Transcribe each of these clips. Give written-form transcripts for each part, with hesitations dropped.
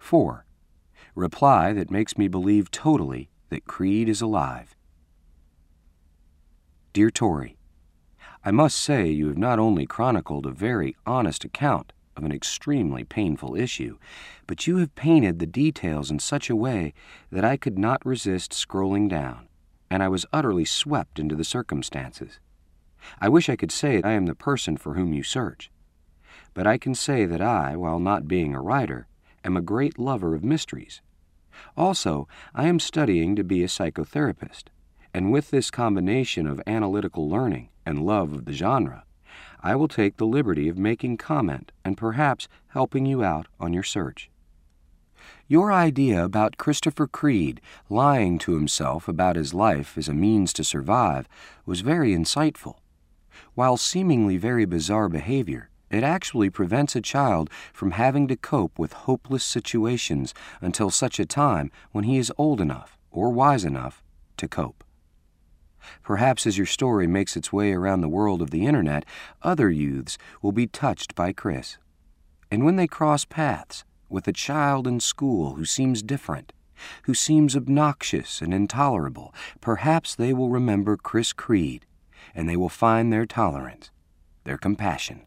4. Reply that makes me believe totally that Creed is alive. Dear Tori, I must say you have not only chronicled a very honest account of an extremely painful issue, but you have painted the details in such a way that I could not resist scrolling down, and I was utterly swept into the circumstances. I wish I could say I am the person for whom you search, but I can say that I, while not being a writer, am a great lover of mysteries. Also, I am studying to be a psychotherapist, and with this combination of analytical learning and love of the genre, I will take the liberty of making comment and perhaps helping you out on your search. Your idea about Christopher Creed lying to himself about his life as a means to survive was very insightful. While seemingly very bizarre behavior, it actually prevents a child from having to cope with hopeless situations until such a time when he is old enough or wise enough to cope. Perhaps as your story makes its way around the world of the Internet, other youths will be touched by Chris. And when they cross paths with a child in school who seems different, who seems obnoxious and intolerable, perhaps they will remember Chris Creed, and they will find their tolerance, their compassion.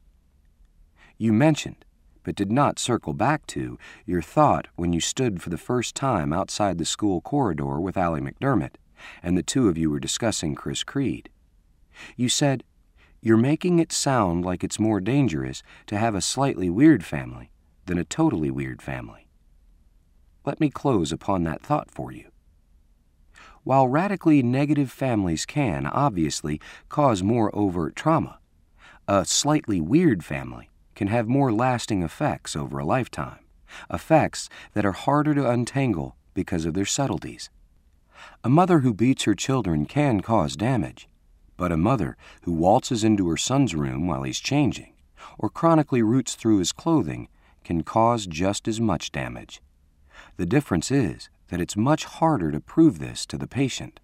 You mentioned, but did not circle back to, your thought when you stood for the first time outside the school corridor with Allie McDermott, and the two of you were discussing Chris Creed. You said, "You're making it sound like it's more dangerous to have a slightly weird family than a totally weird family." Let me close upon that thought for you. While radically negative families can, obviously, cause more overt trauma, a slightly weird family can have more lasting effects over a lifetime, effects that are harder to untangle because of their subtleties. A mother who beats her children can cause damage, but a mother who waltzes into her son's room while he's changing, or chronically roots through his clothing, can cause just as much damage. The difference is that it's much harder to prove this to the patient.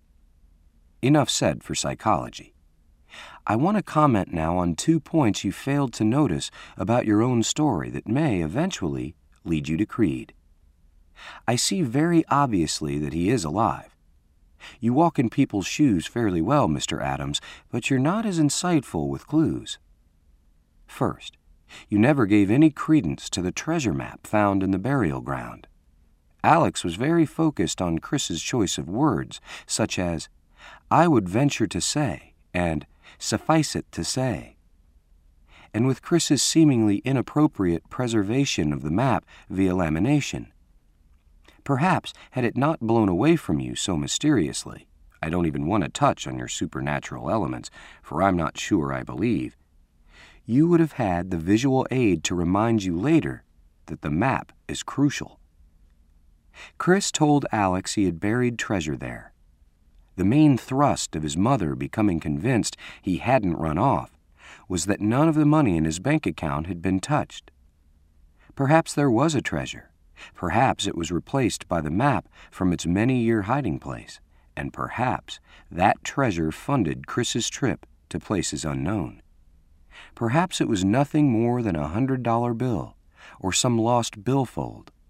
Enough said for psychology. I want to comment now on 2 points you failed to notice about your own story that may eventually lead you to Creed. I see very obviously that he is alive. You walk in people's shoes fairly well, Mr. Adams, but you're not as insightful with clues. First, you never gave any credence to the treasure map found in the burial ground. Alex was very focused on Chris's choice of words, such as, "I would venture to say," and "suffice it to say." And with Chris's seemingly inappropriate preservation of the map via lamination. Perhaps, had it not blown away from you so mysteriously, I don't even want to touch on your supernatural elements, for I'm not sure I believe, you would have had the visual aid to remind you later that the map is crucial. Chris told Alex he had buried treasure there. The main thrust of his mother becoming convinced he hadn't run off was that none of the money in his bank account had been touched. Perhaps there was a treasure. Perhaps it was replaced by the map from its many-year hiding place, and perhaps that treasure funded Chris's trip to places unknown. Perhaps it was nothing more than $100 bill or some lost billfold